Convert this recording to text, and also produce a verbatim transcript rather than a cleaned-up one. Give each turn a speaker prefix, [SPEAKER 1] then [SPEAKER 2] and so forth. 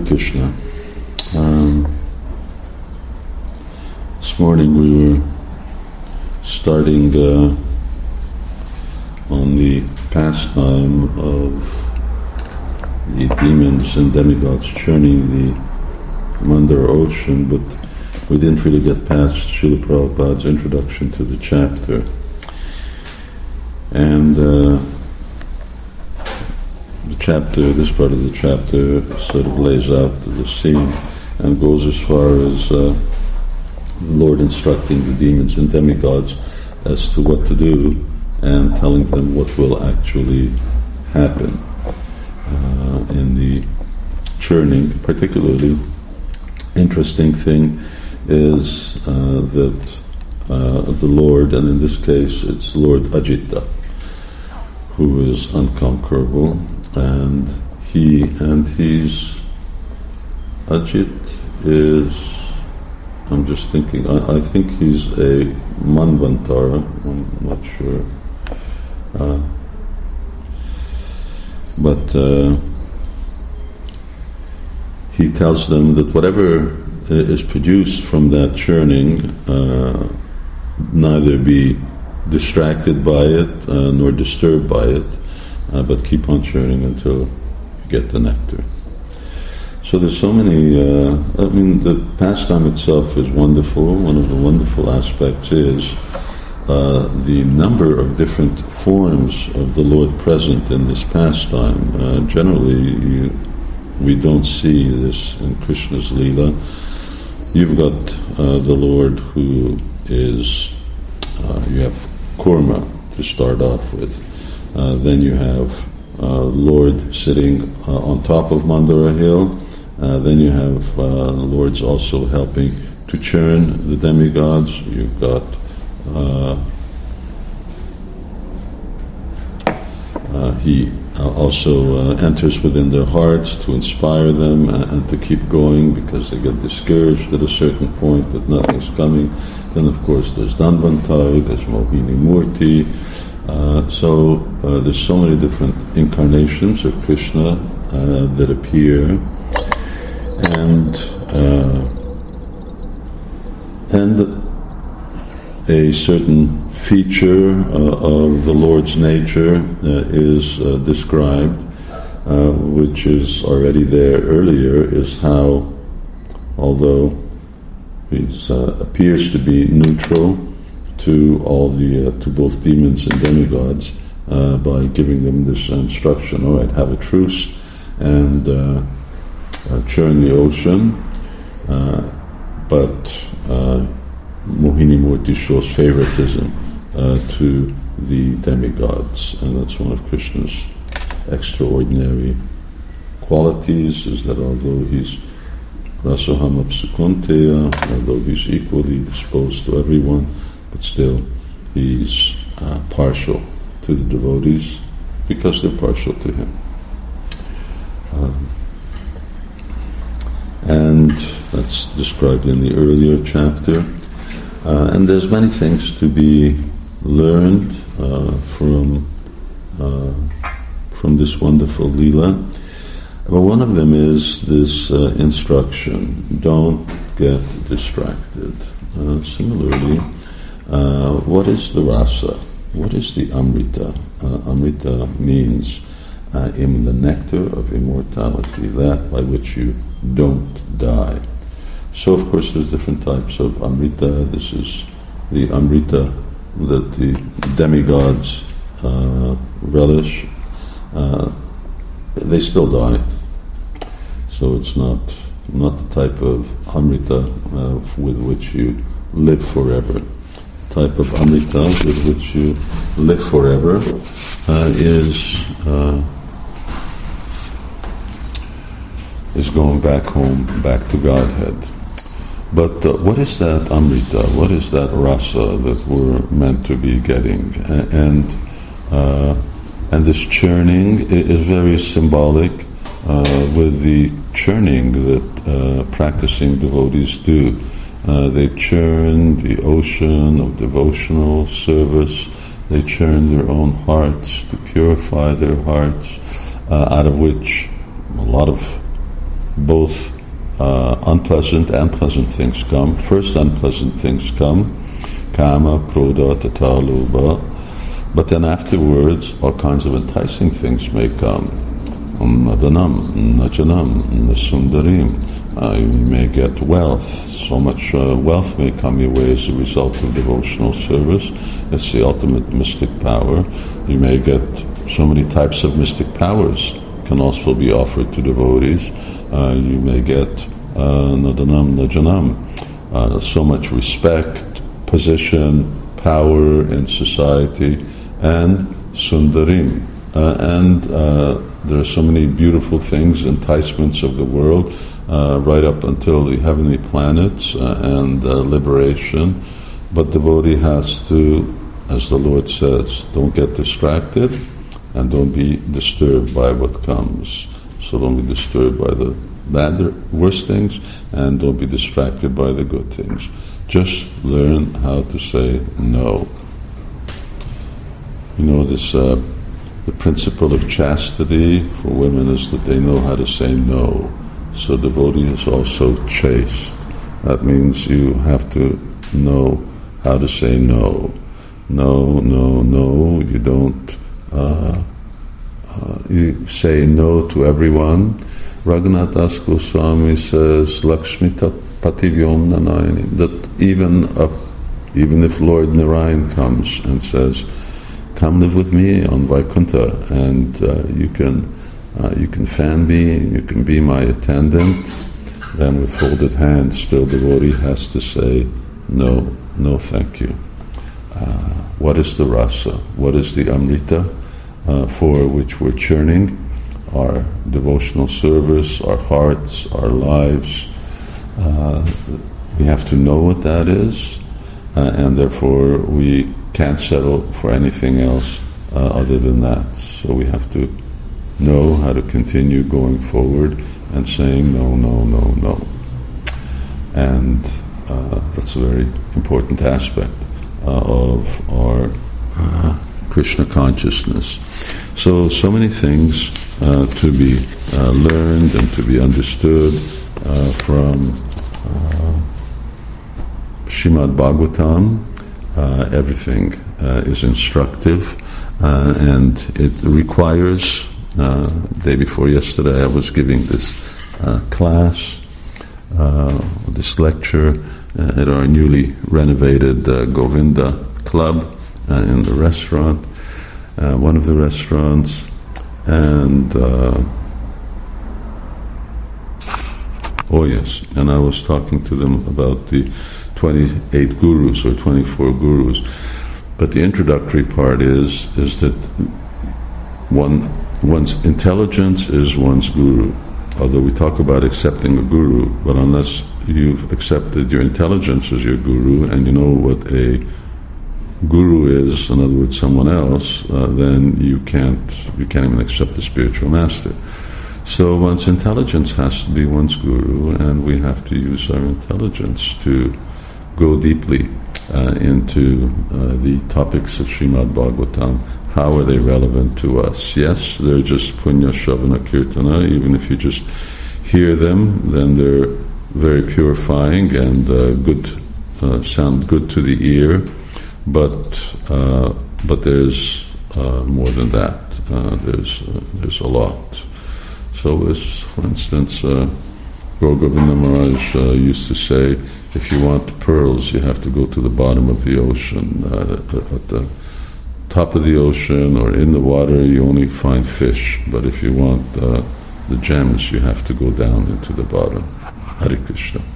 [SPEAKER 1] Krishna. Um, this morning we were starting uh, on the pastime of the demons and demigods churning the Mandara ocean, but we didn't really get past Srila Prabhupada's introduction to the chapter. And uh, the chapter, this part of the chapter, sort of lays out the scene and goes as far as uh, the Lord instructing the demons and demigods as to what to do and telling them what will actually happen uh, in the churning. Particularly interesting thing is uh, that uh, the Lord, and in this case it's Lord Ajita, who is unconquerable, and he and he's Ajit is, I'm just thinking, I, I think he's a Manvantara, I'm not sure, uh, but uh, he tells them that whatever is produced from that churning, uh, neither be distracted by it uh, nor disturbed by it, uh, but keep on churning until you get the nectar. So there's so many, uh, I mean, the pastime itself is wonderful. One of the wonderful aspects is uh, the number of different forms of the Lord present in this pastime. Uh, generally, you, we don't see this in Krishna's Leela. You've got uh, the Lord who is, uh, you have Kurma to start off with. Uh, then you have uh, Lord sitting uh, on top of Mandara hill. Uh, then you have uh, Lords also helping to churn the demigods. You've got uh, uh, he uh, also uh, enters within their hearts to inspire them and, and to keep going because they get discouraged at a certain point that nothing's coming. Then of course there's Dhanvantari, there's Mohini Murti. Uh, so uh, there's so many different incarnations of Krishna uh, that appear, and uh, and a certain feature uh, of the Lord's nature uh, is uh, described, uh, which is already there earlier, is how, although he uh, appears to be neutral to all the uh, to both demons and demigods uh, by giving them this instruction. All right, have a truce and uh, uh, churn the ocean, uh, but uh, Mohini Murti shows favoritism uh, to the demigods, and that's one of Krishna's extraordinary qualities. Is that although he's Rasoham Apsukunteya, although he's equally disposed to everyone, but still he's uh, partial to the devotees because they're partial to him. Um, and that's described in the earlier chapter. Uh, and there's many things to be learned uh, from uh, from this wonderful Leela. But one of them is this uh, instruction: don't get distracted. Uh, similarly, Uh, what is the rasa? What is the amrita? Uh, amrita means uh, in the nectar of immortality, that by which you don't die. So, of course, there's different types of amrita. This is the amrita that the demigods uh, relish. Uh, they still die, so it's not not the type of amrita uh, with which you live forever. Type of amrita with which you live forever uh, is uh, is going back home, back to Godhead. But uh, what is that amrita? What is that rasa that we're meant to be getting? And uh, and this churning is very symbolic uh, with the churning that uh, practicing devotees do. Uh, they churn the ocean of devotional service. They churn their own hearts to purify their hearts, uh, out of which a lot of both uh, unpleasant and pleasant things come. First, unpleasant things come, kama, krodha, tata, lobha. But then afterwards, all kinds of enticing things may come. Nadanam, najanam, nasundarim. Uh, you may get wealth. So much uh, wealth may come your way as a result of devotional service. It's the ultimate mystic power. You may get so many types of mystic powers can also be offered to devotees. Uh, you may get uh, nadanam, najanam, uh, so much respect, position, power in society, and sundarim. Uh, and uh, there are so many beautiful things, enticements of the world, uh, right up until the heavenly planets uh, and uh, liberation. But the devotee has to, as the Lord says, don't get distracted and don't be disturbed by what comes. So don't be disturbed by the bad, worse things, and don't be distracted by the good things. Just learn how to say no. You know, this uh, the principle of chastity for women is that they know how to say no. So devotee is also chaste. That means you have to know how to say no. No, no, no. You don't. Uh, uh, you say no to everyone. Raghunath Das Goswami says, Lakshmi Pativyom Nanayani, that even up, even if Lord Narayan comes and says, come live with me on Vaikuntha, and uh, you can uh, you can fan me, you can be my attendant, then with folded hands, still the devotee has to say, no, no thank you. Uh, what is the rasa? What is the amrita uh, for which we're churning? Our devotional service, our hearts, our lives. Uh, we have to know what that is, uh, and therefore we can't settle for anything else uh, other than that. So we have to know how to continue going forward and saying no, no, no, no. And uh, that's a very important aspect uh, of our uh, Krishna consciousness. So, so many things uh, to be uh, learned and to be understood uh, from uh, Srimad Bhagavatam. Uh, everything uh, is instructive, uh, and it requires, uh, day before yesterday I was giving this uh, class, uh, this lecture uh, at our newly renovated uh, Govinda Club uh, in the restaurant, uh, one of the restaurants, and uh, oh yes, and I was talking to them about the twenty-eight gurus or twenty-four gurus, but the introductory part is is that one one's intelligence is one's guru. Although we talk about accepting a guru, but unless you've accepted your intelligence as your guru and you know what a guru is, in other words, someone else, uh, then you can't you can't even accept the spiritual master. So one's intelligence has to be one's guru, and we have to use our intelligence to go deeply uh, into uh, the topics of Srimad Bhagavatam. How are they relevant to us? Yes, they're just punya, shavana, kirtana. Even if you just hear them, then they're very purifying and uh, good, uh, sound good to the ear. But uh, but there's uh, more than that. Uh, there's uh, there's a lot. So, as for instance, uh, Gaur Govinda Maharaj uh, used to say, if you want pearls, you have to go to the bottom of the ocean. Uh, at the top of the ocean or in the water, you only find fish. But if you want uh, the gems, you have to go down into the bottom. Hare Krishna.